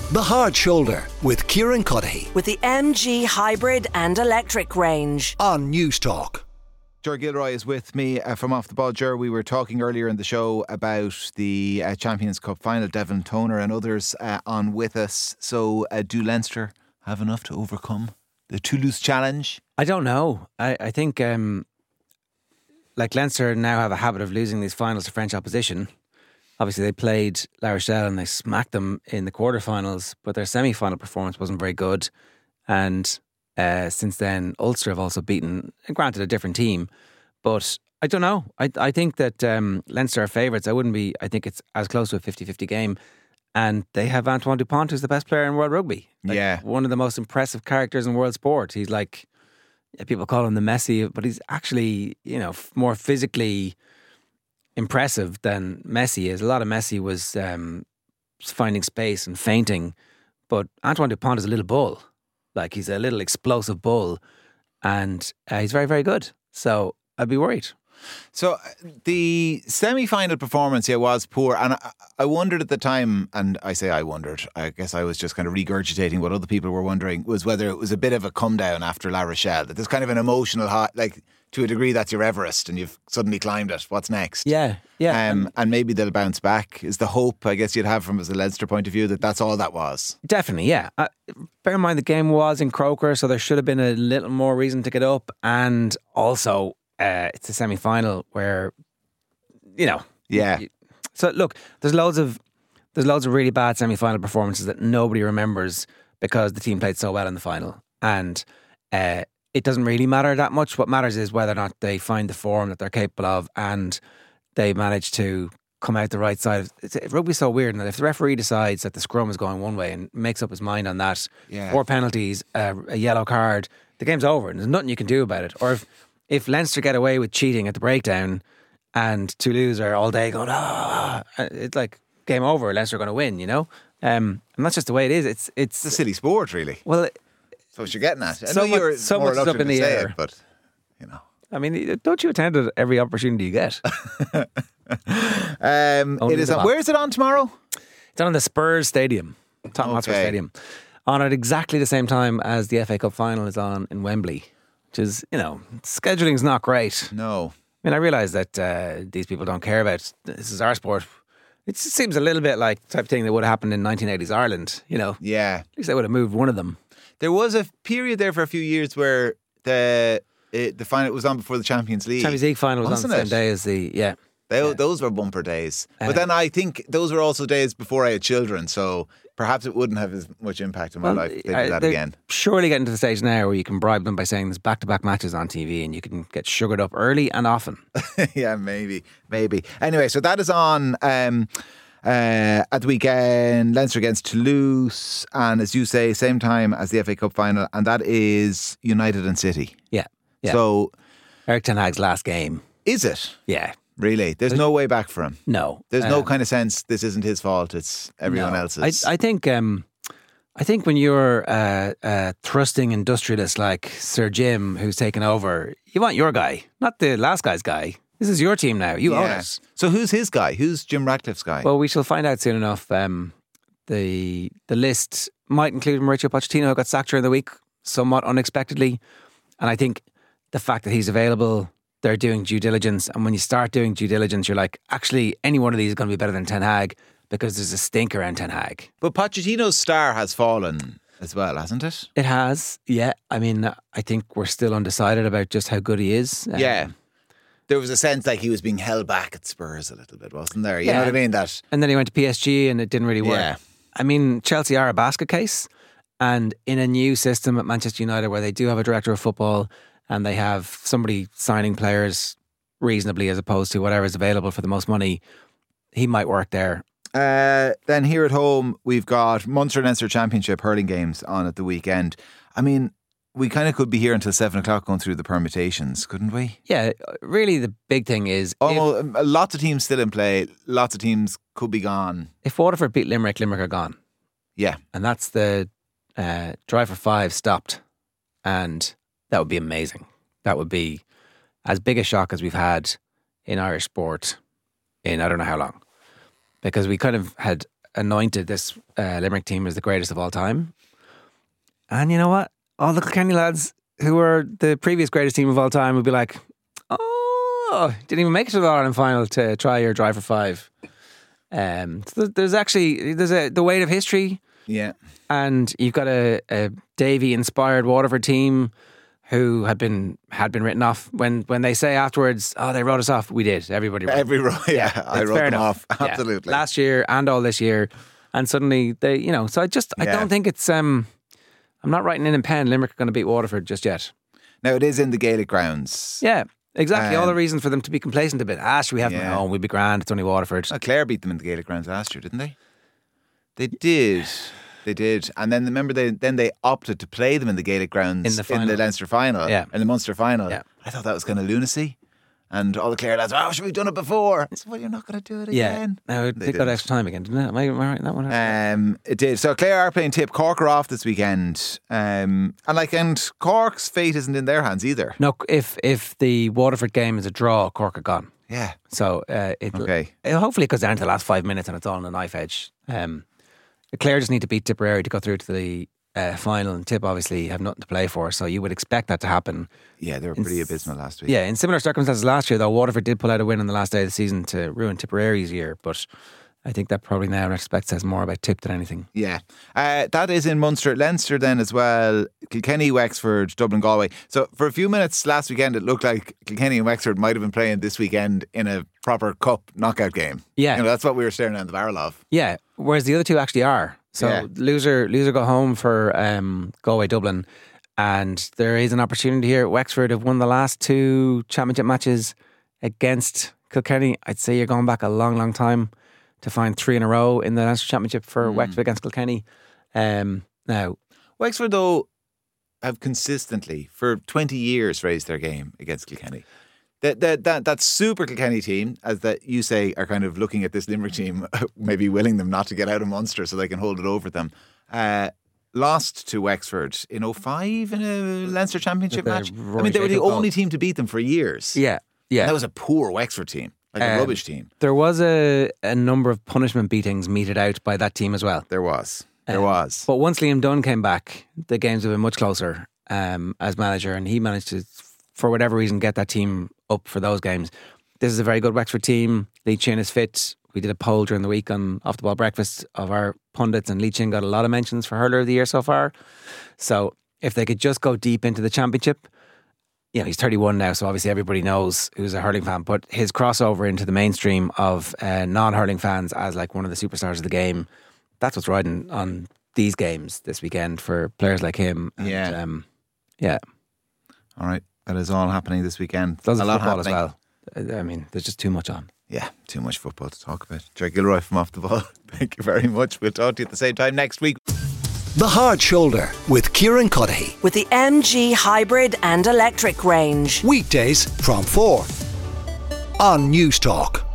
The Hard Shoulder with Kieran Cuddihy with the MG Hybrid and Electric range on News Talk. Ger Gilroy is with me from Off the Ball. Ger, we were talking earlier in the show about the Champions Cup final. Devon Toner and others on with us. So do Leinster have enough to overcome the Toulouse challenge? I don't know. I think Leinster now have a habit of losing these finals to French opposition. Obviously, they played La Rochelle and they smacked them in the quarterfinals, but their semi-final performance wasn't very good. And since then, Ulster have also beaten, granted, a different team. But I don't know. I think that Leinster are favourites. I think it's as close to a 50-50 game. And they have Antoine Dupont, who's the best player in world rugby. One of the most impressive characters in world sport. He's like, people call him the Messi, but he's actually, more physically impressive than Messi is. A lot of Messi was finding space and feinting, but Antoine Dupont is a little bull. Like, he's a little explosive bull, and he's very, very good. So I'd be worried. So the semi-final performance, was poor, and I wondered at the time, and I guess I was just kind of regurgitating what other people were wondering, was whether it was a bit of a come down after La Rochelle, that there's kind of an emotional high, like, to a degree that's your Everest and you've suddenly climbed it. What's next? Yeah. And maybe they'll bounce back. Is the hope, I guess, you'd have from as a Leinster point of view, that that's all that was? Definitely, yeah. Bear in mind the game was in Croker, so there should have been a little more reason to get up, and also it's a semi-final where, Yeah. So look, there's loads of really bad semi-final performances that nobody remembers because the team played so well in the final, and it doesn't really matter that much. What matters is whether or not they find the form that they're capable of and they manage to come out the right side. Rugby's so weird, and if the referee decides that the scrum is going one way and makes up his mind on that, 4 penalties, a yellow card, the game's over and there's nothing you can do about it. Or if Leinster get away with cheating at the breakdown and Toulouse are all day going, it's like game over, Leinster are going to win, and that's just the way it is. It's a silly sport, really. Well, so what you're getting at. So much is up in the air. But, I mean, don't you attend at every opportunity you get? It is on, where is it on tomorrow? It's on the Spurs Stadium, Tottenham Hotspur Stadium. On at exactly the same time as the FA Cup final is on in Wembley, which is, scheduling's not great. No. I mean, I realise that these people don't care about, this is our sport. It seems a little bit like the type of thing that would have happened in 1980s Ireland, Yeah. At least they would have moved one of them. There was a period there for a few years where the final was on before the Champions League. Champions League final was on the same day as the, Those were bumper days. But then I think those were also days before I had children, so perhaps it wouldn't have as much impact on my life if they did that again. Surely getting to the stage now where you can bribe them by saying there's back-to-back matches on TV and you can get sugared up early and often. Yeah, maybe. Anyway, so that is on at the weekend, Leinster against Toulouse, and as you say, same time as the FA Cup final, and that is United and City. Yeah. So Eric Ten Hag's last game. Is it? Yeah. Really? There's no way back for him? No. There's no kind of sense this isn't his fault, it's everyone else's? I think when you're a thrusting industrialist like Sir Jim, who's taken over, you want your guy, not the last guy's guy. This is your team now. You own it. So who's his guy? Who's Jim Ratcliffe's guy? Well, we shall find out soon enough. The list might include Mauricio Pochettino, who got sacked during the week, somewhat unexpectedly. And I think the fact that he's available, they're doing due diligence. And when you start doing due diligence, you're like, actually, any one of these is going to be better than Ten Hag because there's a stink around Ten Hag. But Pochettino's star has fallen as well, hasn't it? It has, yeah. I mean, I think we're still undecided about just how good he is. Yeah. There was a sense like he was being held back at Spurs a little bit, wasn't there? You know what I mean? And then he went to PSG and it didn't really work. Yeah. I mean, Chelsea are a basket case, and in a new system at Manchester United where they do have a director of football and they have somebody signing players reasonably as opposed to whatever is available for the most money, he might work there. Then here at home, we've got Munster and Leinster Championship hurling games on at the weekend. I mean, we kind of could be here until 7 o'clock going through the permutations, couldn't we? Yeah, really the big thing is... lots of teams still in play. Lots of teams could be gone. If Waterford beat Limerick, Limerick are gone. Yeah. And that's the drive for 5 stopped. And that would be amazing. That would be as big a shock as we've had in Irish sport in I don't know how long. Because we kind of had anointed this Limerick team as the greatest of all time. And you know what? All the Kilkenny lads who were the previous greatest team of all time would be like, oh, didn't even make it to the All-Ireland final to try your drive for five. So there's the weight of history. Yeah. And you've got a Davy-inspired Waterford team who had been written off. When they say afterwards, oh, they wrote us off, we did. Everybody wrote. I wrote them off. Absolutely. Yeah. Last year and all this year. And suddenly they, so I don't think it's, I'm not writing in pen, Limerick are going to beat Waterford just yet. Now it is in the Gaelic grounds. Yeah. Exactly, all the reason for them to be complacent a bit. Should we have them at home? We'd be grand. It's only Waterford. Clare beat them in the Gaelic grounds last year, didn't they? They did. They did. And then remember, they opted to play them in the Gaelic grounds in the Leinster final, in the Munster final. Yeah. I thought that was kind of lunacy. And all the Clare lads, should we have done it before? I said, well, you're not going to do it again. Yeah, no, it got extra time again, didn't it? Am I right in that one? It did. So Clare are playing Tip. Cork are off this weekend. And Cork's fate isn't in their hands either. No, if the Waterford game is a draw, Cork are gone. Yeah. So it hopefully it goes down to the last 5 minutes and it's all on a knife edge. Clare just need to beat Tipperary to go through to the final, and Tip obviously have nothing to play for, so you would expect that to happen. Yeah, they were pretty abysmal last week. Yeah, in similar circumstances last year, though, Waterford did pull out a win on the last day of the season to ruin Tipperary's year, but I think that probably now in retrospect says more about Tip than anything. Yeah. That is in Munster. Leinster then as well. Kilkenny, Wexford, Dublin, Galway. So for a few minutes last weekend it looked like Kilkenny and Wexford might have been playing this weekend in a proper cup knockout game. Yeah. That's what we were staring down the barrel of. Yeah, whereas the other two actually are. So loser go home for Galway, Dublin, and there is an opportunity here. Wexford have won the last 2 championship matches against Kilkenny. I'd say you're going back a long, long time to find 3 in a row in the Leinster Championship for Wexford against Kilkenny. Now, Wexford though have consistently for 20 years raised their game against Kilkenny. That super Kilkenny team, as that you say, are kind of looking at this Limerick team, maybe willing them not to get out of Munster so they can hold it over them. Lost to Wexford in 2005 in a Leinster Championship match. I mean, they were the only team to beat them for years. Yeah. And that was a poor Wexford team, like a rubbish team. There was a number of punishment beatings meted out by that team as well. There was. But once Liam Dunn came back, the games have been much closer as manager, and he managed to, for whatever reason, get that team up for those games. This is a very good Wexford team. Lee Chin is fit. We did a poll during the week on Off the Ball Breakfast of our pundits, and Lee Chin got a lot of mentions for Hurler of the Year so far. So if they could just go deep into the championship, he's 31 now, so obviously everybody knows who's a hurling fan, but his crossover into the mainstream of non-hurling fans as like one of the superstars of the game, that's what's riding on these games this weekend for players like him. And, All right. That is all happening this weekend. Lots of football as well. I mean, there's just too much on. Yeah, too much football to talk about. Jerry Gilroy from Off the Ball, thank you very much. We'll talk to you at the same time next week. The Hard Shoulder with Kieran Cuddihy. With the MG hybrid and electric range. Weekdays from 4 on News Talk.